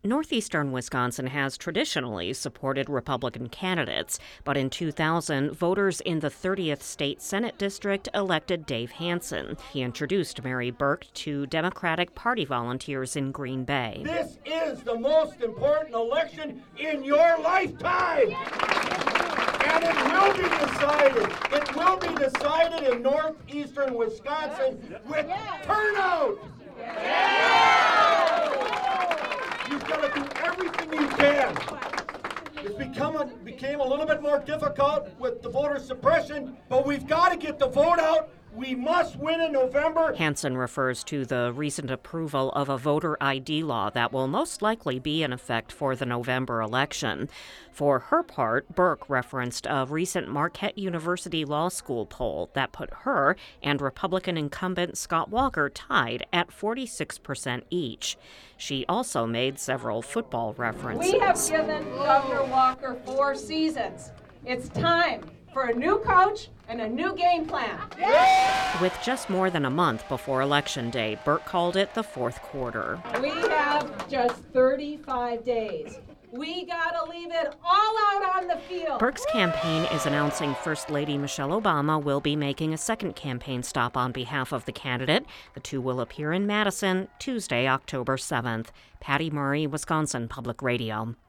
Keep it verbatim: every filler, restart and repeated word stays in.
Northeastern Wisconsin has traditionally supported Republican candidates, but in two thousand, voters in the thirtieth State Senate District elected Dave Hansen. He introduced Mary Burke to Democratic Party volunteers in Green Bay. This is the most important election in your lifetime! And it will be decided. It will be decided in northeastern Wisconsin with turnout! You've got to do everything you can. It's become a, became a little bit more difficult with the voter suppression, but we've got to get the vote out. We must win in November. Hansen refers to the recent approval of a voter I D law that will most likely be in effect for the November election. For her part, Burke referenced a recent Marquette University Law School poll that put her and Republican incumbent Scott Walker tied at forty-six percent each. She also made several football references. We have given Governor Walker four seasons. It's time for a new coach and a new game plan. With just more than a month before Election Day, Burke called it the fourth quarter. We have just thirty-five days. We gotta leave it all out on the field. Burke's campaign is announcing First Lady Michelle Obama will be making a second campaign stop on behalf of the candidate. The two will appear in Madison Tuesday, October seventh. Patty Murray, Wisconsin Public Radio.